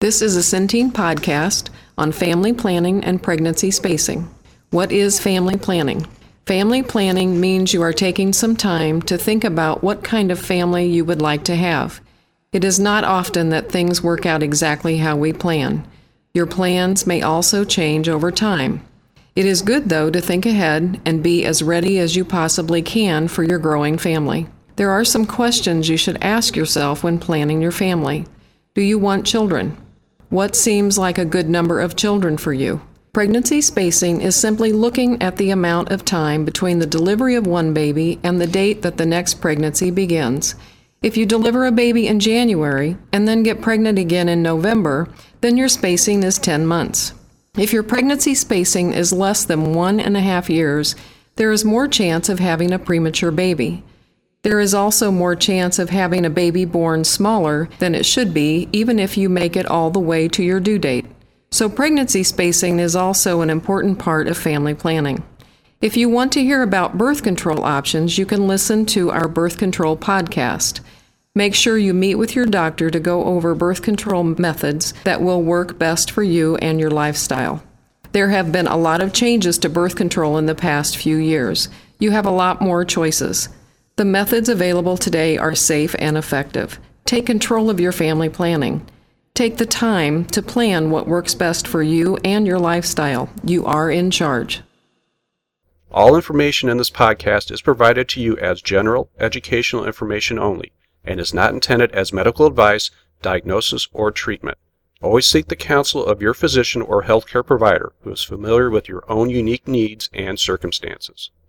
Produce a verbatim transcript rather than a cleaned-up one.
This is a Centene podcast on family planning and pregnancy spacing. What is family planning? Family planning means you are taking some time to think about what kind of family you would like to have. It is not often that things work out exactly how we plan. Your plans may also change over time. It is good, though, to think ahead and be as ready as you possibly can for your growing family. There are some questions you should ask yourself when planning your family. Do you want children? What seems like a good number of children for you? Pregnancy spacing is simply looking at the amount of time between the delivery of one baby and the date that the next pregnancy begins. If you deliver a baby in January and then get pregnant again in November, then your spacing is ten months. If your pregnancy spacing is less than one and a half years, there is more chance of having a premature baby. There is also more chance of having a baby born smaller than it should be, even if you make it all the way to your due date. So pregnancy spacing is also an important part of family planning. If you want to hear about birth control options, you can listen to our birth control podcast. Make sure you meet with your doctor to go over birth control methods that will work best for you and your lifestyle. There have been a lot of changes to birth control in the past few years. You have a lot more choices. The methods available today are safe and effective. Take control of your family planning. Take the time to plan what works best for you and your lifestyle. You are in charge. All information in this podcast is provided to you as general educational information only and is not intended as medical advice, diagnosis, or treatment. Always seek the counsel of your physician or healthcare provider who is familiar with your own unique needs and circumstances.